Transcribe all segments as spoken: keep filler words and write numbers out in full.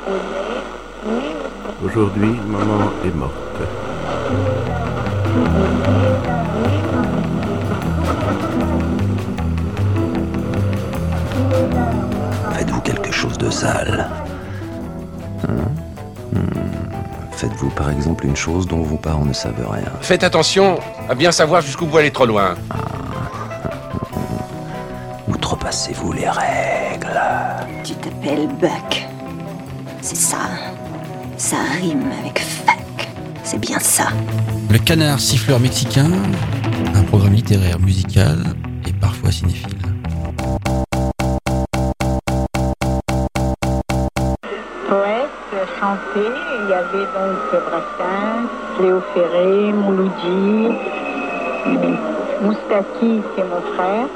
Aujourd'hui, maman est morte. Faites-vous quelque chose de sale. Hein hmm. Faites-vous par exemple une chose dont vos parents ne savent rien. Faites attention à bien savoir jusqu'où vous allez trop loin. Ah. Outrepassez-vous les règles. Tu t'appelles Buck. C'est ça. Ça rime avec fuck. C'est bien ça. Le Canard siffleur mexicain, un programme littéraire, musical et parfois cinéphile. Poète, chanté, il y avait donc Brassens, Léo Ferré, Mouloudji, Moustaki, c'est mon frère.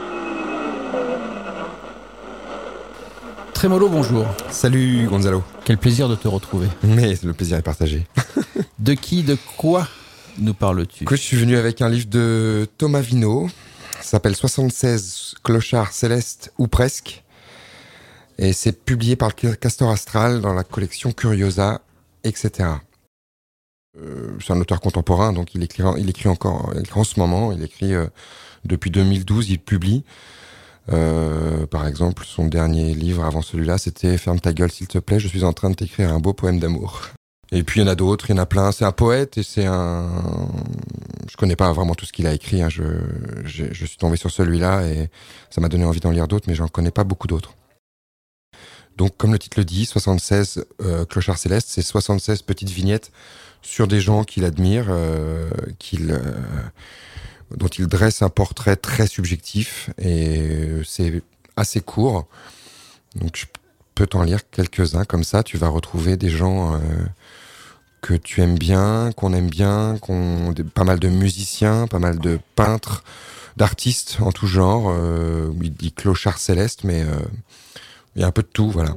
Trémolo, bonjour. Salut Gonzalo. Quel plaisir de te retrouver. Mais le plaisir est partagé. De qui, de quoi nous parles-tu ? Écoute, je suis venu avec un livre de Thomas Vino. Ça s'appelle soixante-seize clochards célestes ou presque. Et c'est publié par le Castor Astral dans la collection Curiosa, et cetera. Euh, c'est un auteur contemporain, donc il écrit, il écrit encore il écrit en ce moment. Il écrit euh, depuis deux mille douze, il publie. Euh, par exemple, son dernier livre avant celui-là, c'était « Ferme ta gueule s'il te plaît, je suis en train de t'écrire un beau poème d'amour ». Et puis il y en a d'autres, il y en a plein. C'est un poète et c'est un... Je connais pas vraiment tout ce qu'il a écrit. Hein. Je, je, je suis tombé sur celui-là et ça m'a donné envie d'en lire d'autres, mais j'en connais pas beaucoup d'autres. Donc, comme le titre le dit, soixante-seize euh, clochards célestes, c'est soixante-seize petites vignettes sur des gens qu'il admire, euh, qu'il, euh, dont il dresse un portrait très subjectif et c'est assez court. Donc, je peux t'en lire quelques-uns comme ça. Tu vas retrouver des gens euh, que tu aimes bien, qu'on aime bien, qu'on pas mal de musiciens, pas mal de peintres, d'artistes en tout genre. Euh, il dit clochards célestes, mais euh, il y a un peu de tout, voilà.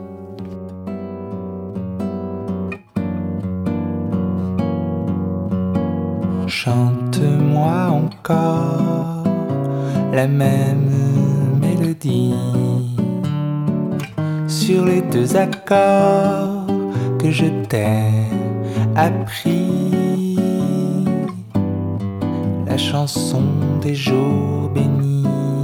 Chante-moi encore la même mélodie sur les deux accords que je t'ai appris, la chanson des jours bénis.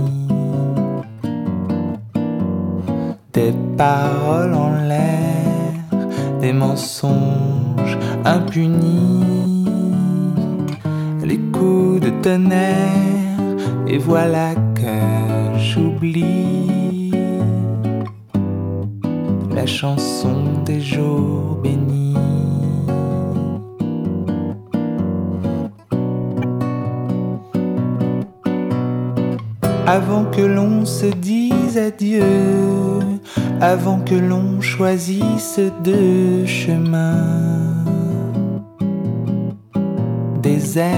Des paroles en l'air, des mensonges impunis, les coups de tonnerre, et voilà que j'oublie la chanson des jours bénis. Avant que l'on se dise adieu, avant que l'on choisisse deux chemins déserts,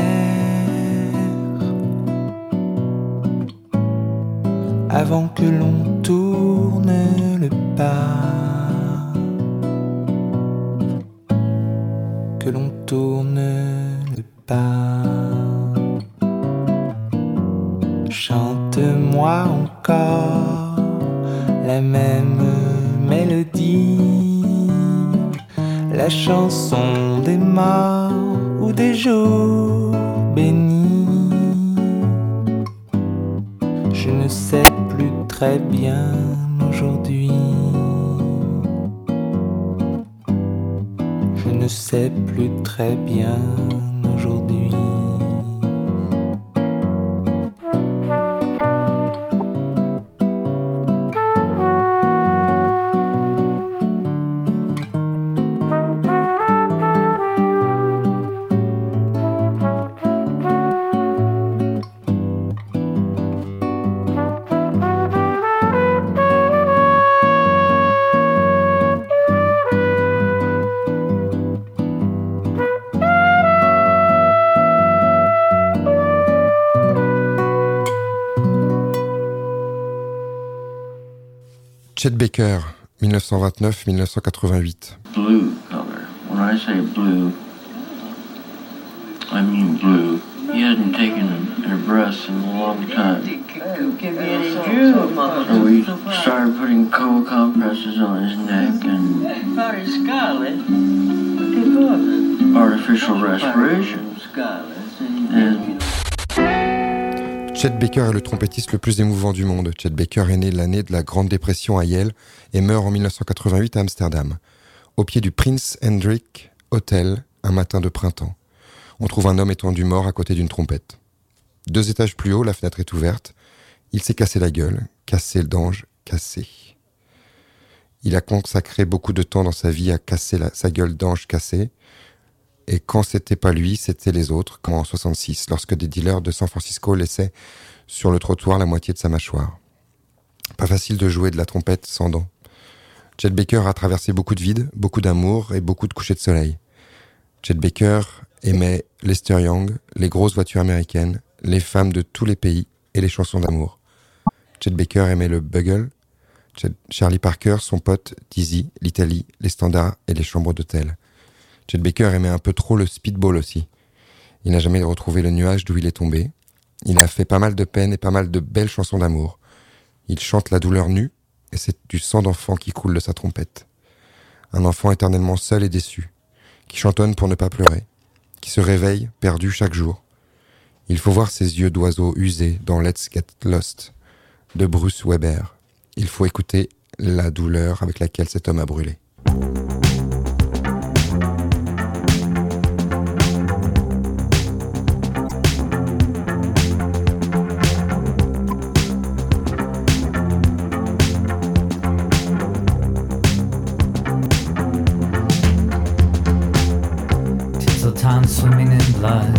avant que l'on tourne le pas, que l'on tourne le pas. Chante-moi encore la même mélodie, la chanson des morts ou des jours bénis. Je ne sais plus très bien aujourd'hui, je ne sais plus très bien aujourd'hui. Chet Baker, dix-neuf cent vingt-neuf à dix-neuf cent quatre-vingt-huit. Blue color. When I say blue, I mean blue He hadn't taken her breasts in a long time. So we started putting cold compresses on his neck and artificial respiration. And Chet Baker est le trompettiste le plus émouvant du monde. Chet Baker est né l'année de la Grande Dépression à Yale et meurt en dix-neuf cent quatre-vingt-huit à Amsterdam, au pied du Prince Hendrik Hotel, un matin de printemps. On trouve un homme étendu mort à côté d'une trompette. Deux étages plus haut, la fenêtre est ouverte. Il s'est cassé la gueule, cassé d'ange, cassé. Il a consacré beaucoup de temps dans sa vie à casser la, sa gueule d'ange cassée. Et quand c'était pas lui, c'était les autres, comme en soixante-six, lorsque des dealers de San Francisco laissaient sur le trottoir la moitié de sa mâchoire. Pas facile de jouer de la trompette sans dents. Chet Baker a traversé beaucoup de vides, beaucoup d'amour et beaucoup de couchers de soleil. Chet Baker aimait Lester Young, les grosses voitures américaines, les femmes de tous les pays et les chansons d'amour. Chet Baker aimait le bugle, Chet, Charlie Parker, son pote, Dizzy, l'Italie, les standards et les chambres d'hôtel. Chet Baker aimait un peu trop le speedball aussi. Il n'a jamais retrouvé le nuage d'où il est tombé. Il a fait pas mal de peine et pas mal de belles chansons d'amour. Il chante la douleur nue et c'est du sang d'enfant qui coule de sa trompette. Un enfant éternellement seul et déçu, qui chantonne pour ne pas pleurer, qui se réveille perdu chaque jour. Il faut voir ses yeux d'oiseau usés dans Let's Get Lost de Bruce Weber. Il faut écouter la douleur avec laquelle cet homme a brûlé. Swimming in blood,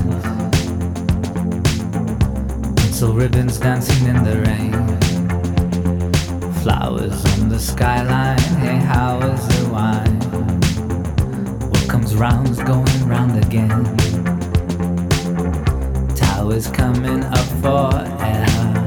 tinsel ribbons dancing in the rain, flowers on the skyline. Hey, how is the wine? What comes round's going round again. Towers coming up for air.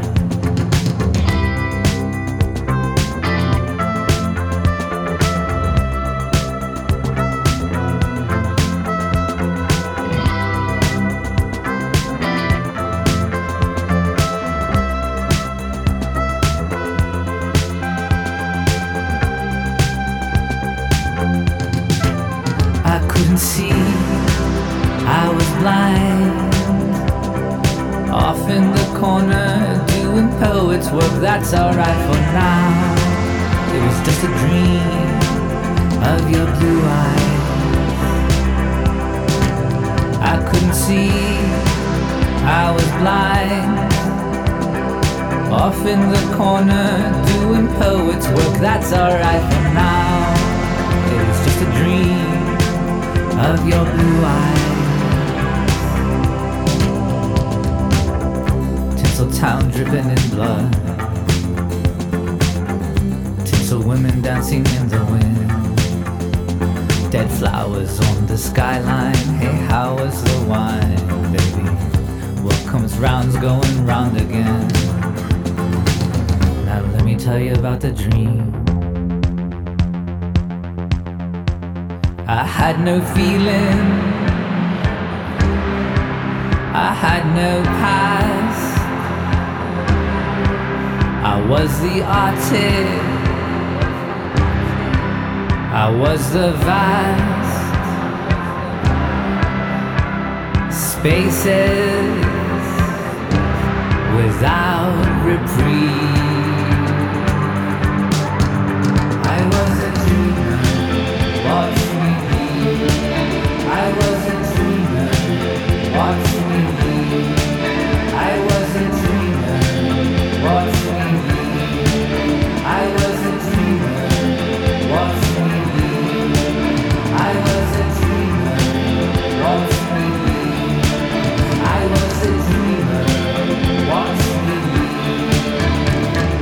See, I was blind, off in the corner doing poet's work. That's alright for now. It was just a dream of your blue eyes. I couldn't see, I was blind, off in the corner doing poet's work. That's alright for now. It was just a dream of your blue eyes. Tinsel town dripping in blood, tinsel women dancing in the wind, dead flowers on the skyline. Hey, how was the wine, baby? What comes round's going round again. Now let me tell you about the dream. I had no feeling, I had no past. I was the artist, I was the vast spaces without reprieve. I was a dreamer, watch me be. I was a dreamer, watch me be. I was a dreamer, watch me be. I was a dreamer, watch me be. I was a dreamer, watch me be. I was a dreamer, watch me be.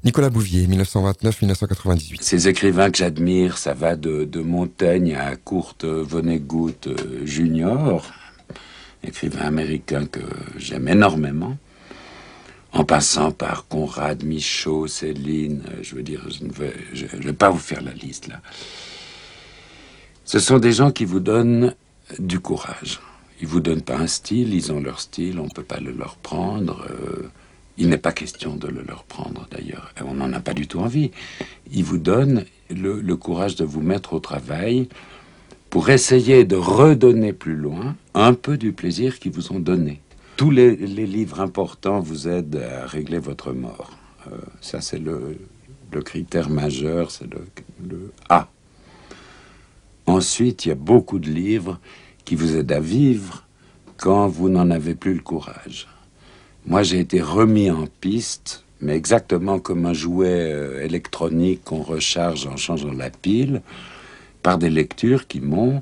Nicolas Bouvier, dix-neuf cent vingt-neuf à dix-neuf cent quatre-vingt-dix-huit. Ces écrivains que j'admire, ça va de, de Montaigne à Kurt Vonnegut Junior, écrivain américain que j'aime énormément, en passant par Conrad, Michaud, Céline, je veux dire, je ne vais, je, je vais pas vous faire la liste là. Ce sont des gens qui vous donnent du courage. Ils vous donnent pas un style, ils ont leur style, on peut pas le leur prendre. Euh, il n'est pas question de le leur prendre d'ailleurs, on n'en a pas du tout envie. Ils vous donnent le, le courage de vous mettre au travail pour essayer de redonner plus loin un peu du plaisir qu'ils vous ont donné. Tous les, les livres importants vous aident à régler votre mort. Euh, ça, c'est le, le critère majeur, c'est le, le A. Ensuite, il y a beaucoup de livres qui vous aident à vivre quand vous n'en avez plus le courage. Moi, j'ai été remis en piste, mais exactement comme un jouet euh, électronique qu'on recharge en changeant la pile, par des lectures qui m'ont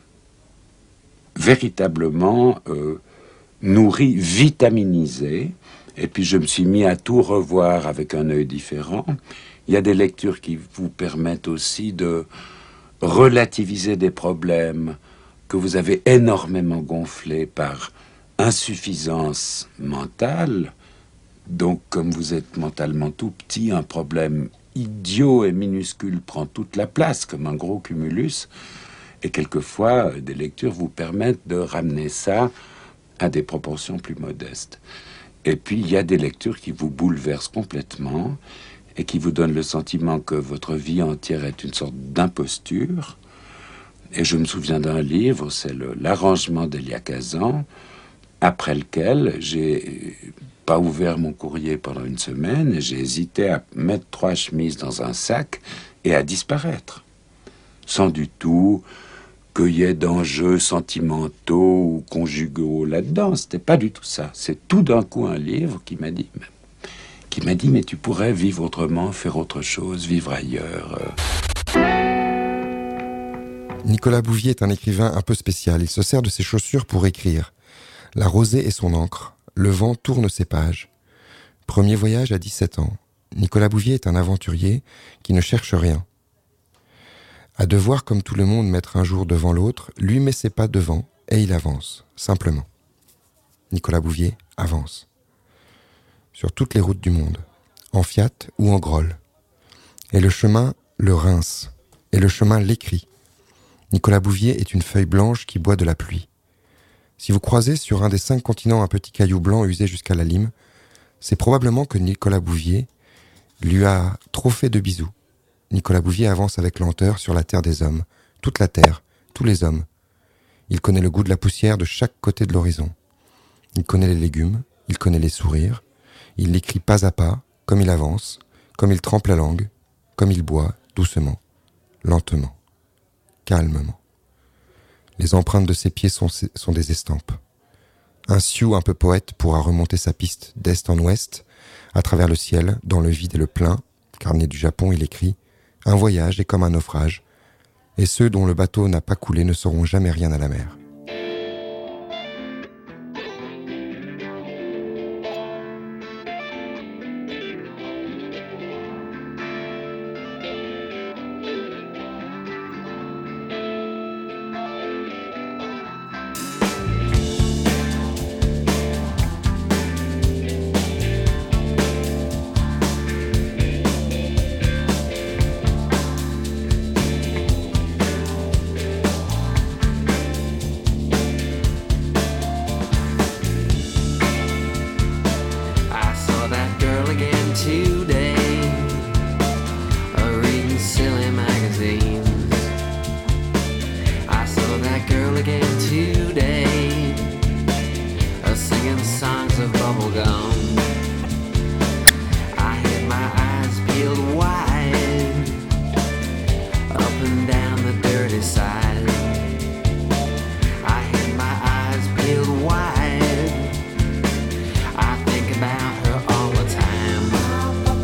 véritablement euh, nourri, vitaminisé. Et puis je me suis mis à tout revoir avec un œil différent. Il y a des lectures qui vous permettent aussi de relativiser des problèmes que vous avez énormément gonflés par insuffisance mentale. Donc, comme vous êtes mentalement tout petit, un problème idiot et minuscule prend toute la place, comme un gros cumulus. Et quelquefois, des lectures vous permettent de ramener ça à des proportions plus modestes. Et puis, il y a des lectures qui vous bouleversent complètement et qui vous donnent le sentiment que votre vie entière est une sorte d'imposture. Et je me souviens d'un livre, c'est le, l'arrangement d'Elia Kazan, après lequel j'ai pas ouvert mon courrier pendant une semaine et j'ai hésité à mettre trois chemises dans un sac et à disparaître. Sans du tout qu'il y ait d'enjeux sentimentaux ou conjugaux là-dedans. C'était pas du tout ça. C'est tout d'un coup un livre qui m'a dit, qui m'a dit, mais tu pourrais vivre autrement, faire autre chose, vivre ailleurs. Nicolas Bouvier est un écrivain un peu spécial. Il se sert de ses chaussures pour écrire. La rosée est son encre. Le vent tourne ses pages. Premier voyage à dix-sept ans. Nicolas Bouvier est un aventurier qui ne cherche rien. À devoir, comme tout le monde, mettre un jour devant l'autre, lui met ses pas devant et il avance, simplement. Nicolas Bouvier avance. Sur toutes les routes du monde, en Fiat ou en Groll. Et le chemin le rince, et le chemin l'écrit. Nicolas Bouvier est une feuille blanche qui boit de la pluie. Si vous croisez sur un des cinq continents un petit caillou blanc usé jusqu'à la lime, c'est probablement que Nicolas Bouvier lui a trop fait de bisous. Nicolas Bouvier avance avec lenteur sur la terre des hommes, toute la terre, tous les hommes. Il connaît le goût de la poussière de chaque côté de l'horizon. Il connaît les légumes, il connaît les sourires, il l'écrit pas à pas, comme il avance, comme il trempe la langue, comme il boit, doucement, lentement, calmement. Les empreintes de ses pieds sont, sont des estampes. Un Sioux un peu poète pourra remonter sa piste d'est en ouest, à travers le ciel, dans le vide et le plein. Carnet du Japon, il écrit « Un voyage est comme un naufrage, et ceux dont le bateau n'a pas coulé ne sauront jamais rien à la mer. » I think about her all the time.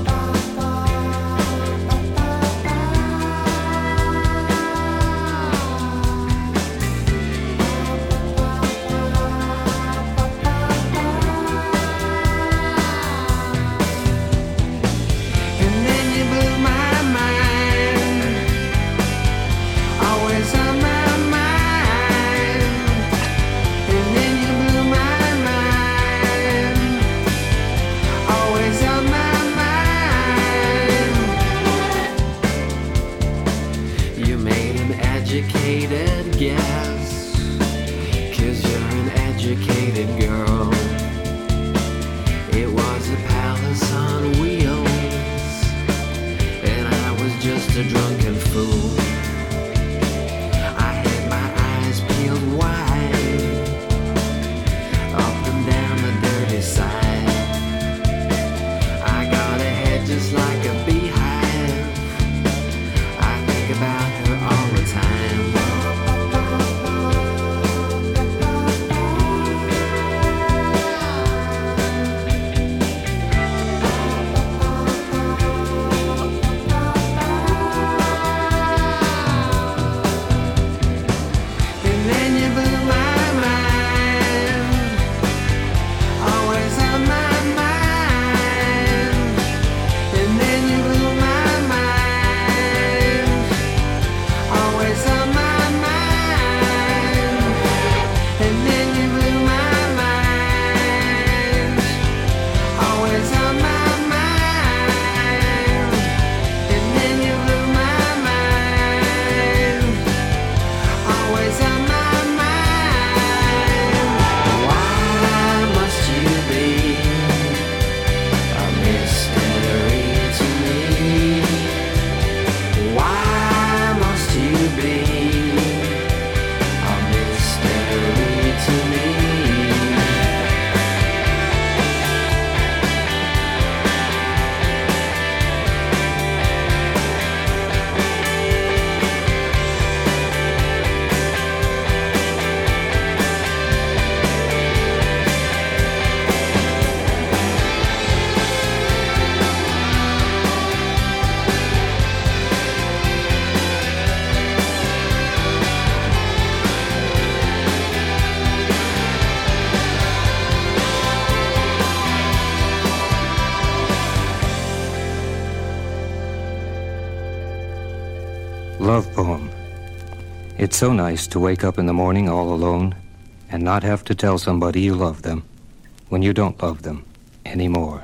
Love poem. It's so nice to wake up in the morning all alone and not have to tell somebody you love them when you don't love them anymore.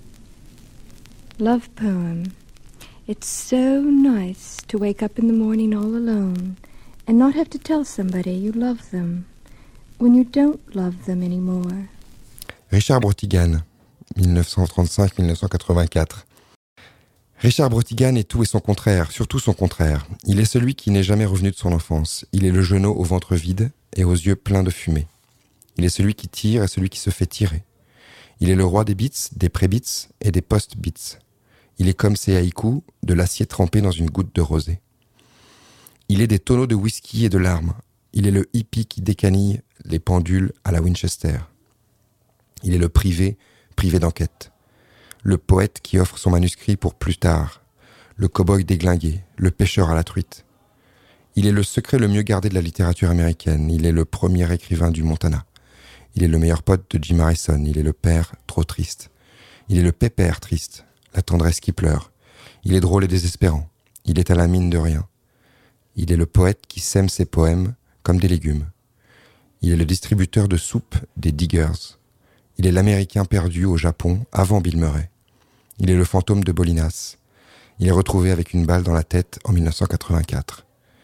Love poem. It's so nice to wake up in the morning all alone and not have to tell somebody you love them when you don't love them anymore. Richard Brautigan, dix-neuf cent trente-cinq à dix-neuf cent quatre-vingt-quatre. Richard Brautigan est tout et son contraire, surtout son contraire. Il est celui qui n'est jamais revenu de son enfance. Il est le genou au ventre vide et aux yeux pleins de fumée. Il est celui qui tire et celui qui se fait tirer. Il est le roi des beats, des pré-beats et des post-beats. Il est comme ces haïkus, de l'acier trempé dans une goutte de rosée. Il est des tonneaux de whisky et de larmes. Il est le hippie qui décanille les pendules à la Winchester. Il est le privé, privé d'enquête. Le poète qui offre son manuscrit pour plus tard, le cow-boy déglingué, le pêcheur à la truite. Il est le secret le mieux gardé de la littérature américaine, il est le premier écrivain du Montana. Il est le meilleur pote de Jim Harrison, il est le père trop triste. Il est le pépère triste, la tendresse qui pleure. Il est drôle et désespérant, il est à la mine de rien. Il est le poète qui sème ses poèmes comme des légumes. Il est le distributeur de soupe des Diggers. Il est l'Américain perdu au Japon avant Bill Murray. Il est le fantôme de Bolinas. Il est retrouvé avec une balle dans la tête en dix-neuf cent quatre-vingt-quatre.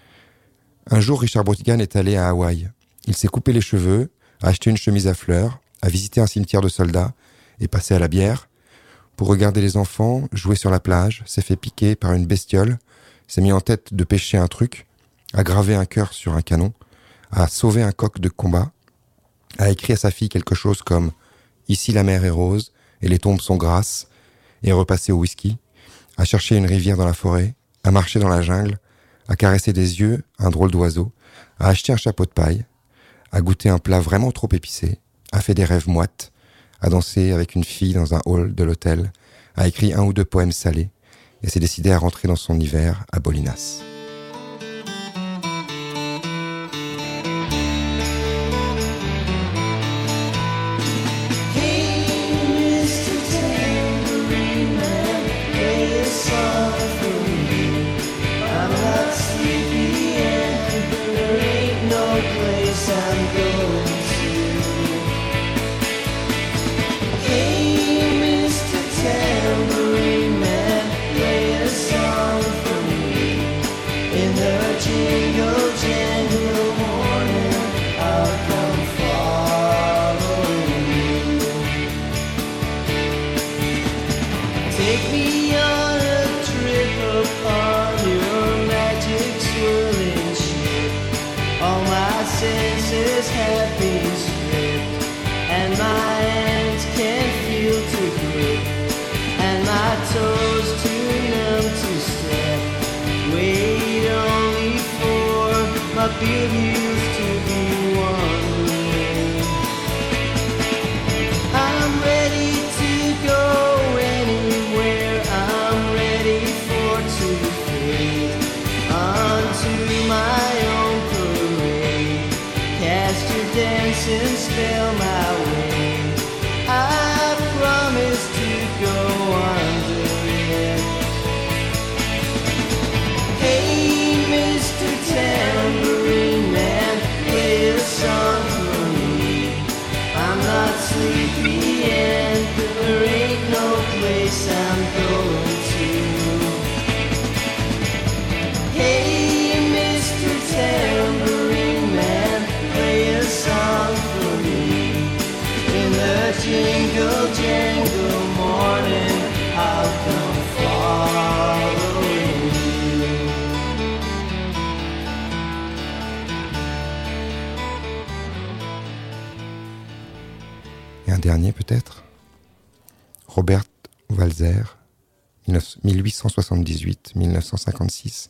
Un jour, Richard Brautigan est allé à Hawaï. Il s'est coupé les cheveux, a acheté une chemise à fleurs, a visité un cimetière de soldats et passé à la bière. Pour regarder les enfants jouer sur la plage, s'est fait piquer par une bestiole, s'est mis en tête de pêcher un truc, a gravé un cœur sur un canon, a sauvé un coq de combat, a écrit à sa fille quelque chose comme « Ici la mer est rose et les tombes sont grasses » et est repassé au whisky, a cherché une rivière dans la forêt, a marché dans la jungle, a caressé des yeux un drôle d'oiseau, a acheté un chapeau de paille, a goûté un plat vraiment trop épicé, a fait des rêves moites, a dansé avec une fille dans un hall de l'hôtel, a écrit un ou deux poèmes salés et s'est décidé à rentrer dans son hiver à Bolinas. Et un dernier peut-être, Robert Walser, dix-huit cent soixante-dix-huit à dix-neuf cent cinquante-six.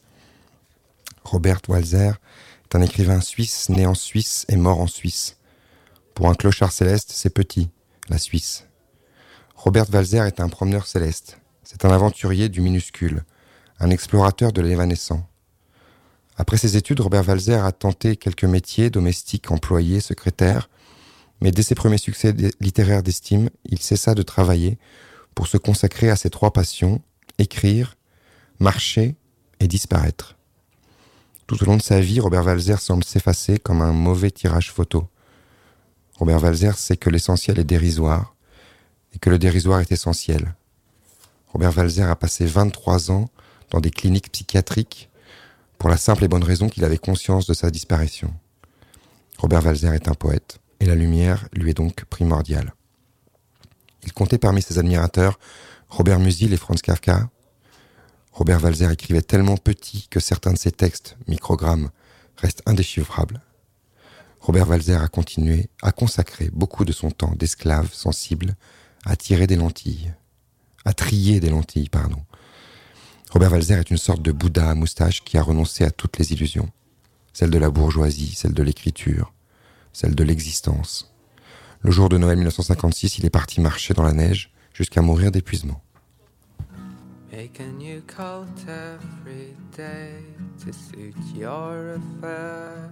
Robert Walser est un écrivain suisse né en Suisse et mort en Suisse. Pour un clochard céleste, c'est petit, la Suisse. Robert Walser est un promeneur céleste. C'est un aventurier du minuscule, un explorateur de l'évanescent. Après ses études, Robert Walser a tenté quelques métiers, domestiques, employés, secrétaires, mais dès ses premiers succès littéraires d'estime, il cessa de travailler pour se consacrer à ses trois passions, écrire, marcher et disparaître. Tout au long de sa vie, Robert Walser semble s'effacer comme un mauvais tirage photo. Robert Walser sait que l'essentiel est dérisoire et que le dérisoire est essentiel. Robert Walser a passé vingt-trois ans dans des cliniques psychiatriques pour la simple et bonne raison qu'il avait conscience de sa disparition. Robert Walser est un poète et la lumière lui est donc primordiale. Il comptait parmi ses admirateurs Robert Musil et Franz Kafka. Robert Walser écrivait tellement petit que certains de ses textes, microgrammes, restent indéchiffrables. Robert Walser a continué à consacrer beaucoup de son temps d'esclave sensible à tirer des lentilles, à trier des lentilles, pardon. Robert Walser est une sorte de Bouddha à moustache qui a renoncé à toutes les illusions, celle de la bourgeoisie, celle de l'écriture, celle de l'existence. Le jour de Noël mille neuf cent cinquante-six, il est parti marcher dans la neige jusqu'à mourir d'épuisement. Make a new coat every day to suit your affairs.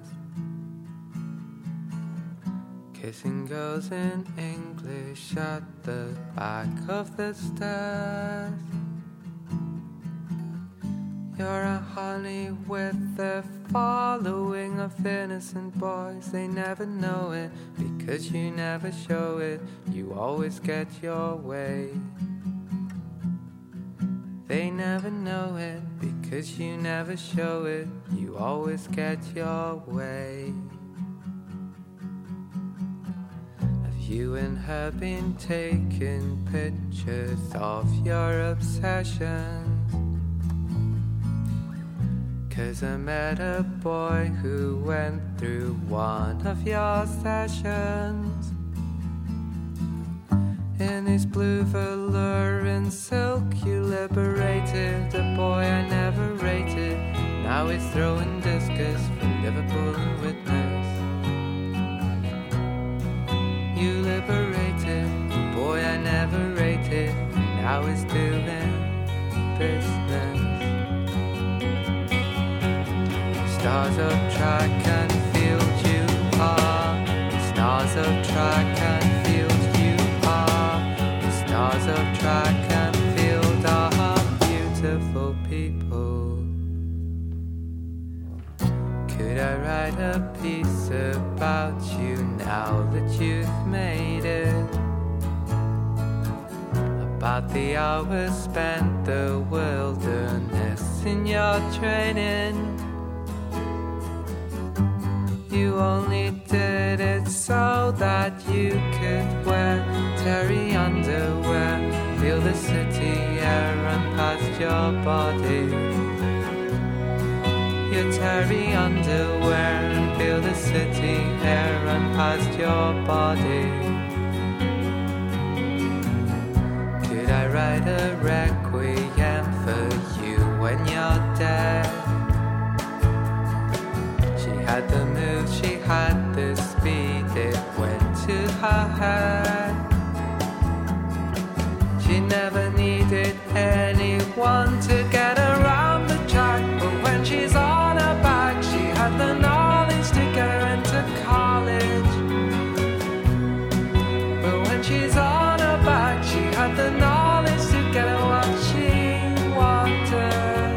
Kissing girls in English at the back of the stairs. You're a honey with a following of innocent boys. They never know it because you never show it. You always get your way. They never know it because you never show it. You always get your way. Have you and her been taking pictures of your obsessions? 'Cause I met a boy who went through one of your sessions. In his blue velour and silk you liberated a boy I never rated. Now he's throwing discus from Liverpool and Witness. You liberated a boy I never rated. Now he's doing business. Stars of track and field you are. Stars of track and field you are. Stars of track and field are beautiful people. Could I write a piece about you now that you've made it? About the hours spent the wilderness in your training. You only did it so that you could wear terry underwear, feel the city air run past your body. Your terry underwear and feel the city air run past your body. Could I write a requiem for you when you're dead? She had the move, she had the speed, it went to her head. She never needed anyone to get around the track, but when she's on her back, she had the knowledge to get her into college. But when she's on her back, she had the knowledge to get her what she wanted.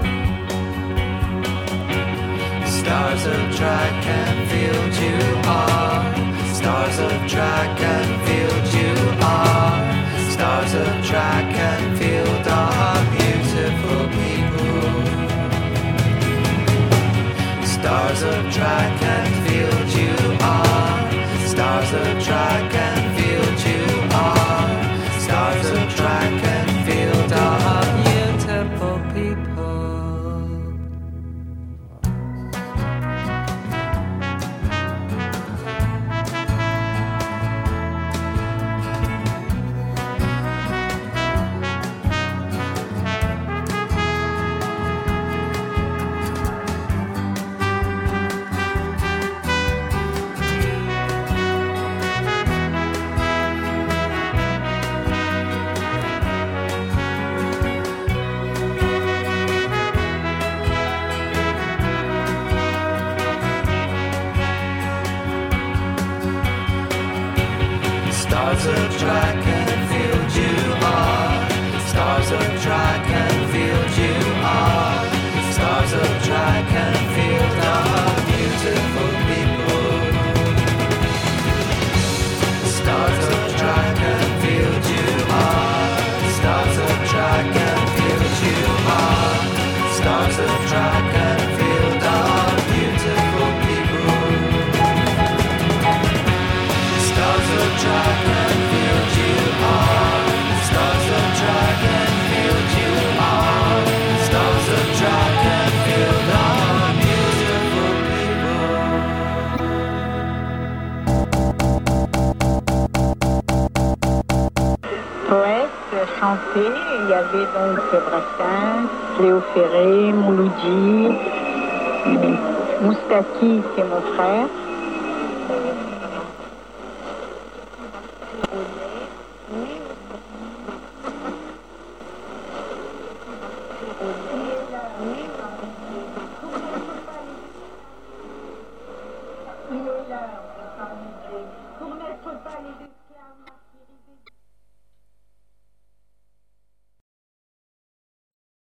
Stars of track and field you are. Stars of track and field you are. Stars of track and field are beautiful people. Stars of track and field you are. Stars of track and field you are. Stars of track and field are beautiful people. Stars of track and field you are. Stars of track and field you are. Stars of track and field are. chanter. Il y avait donc Brassens, Léo Ferré, Mouloudji, Moustaki, c'est mon frère. Pour n'être pas les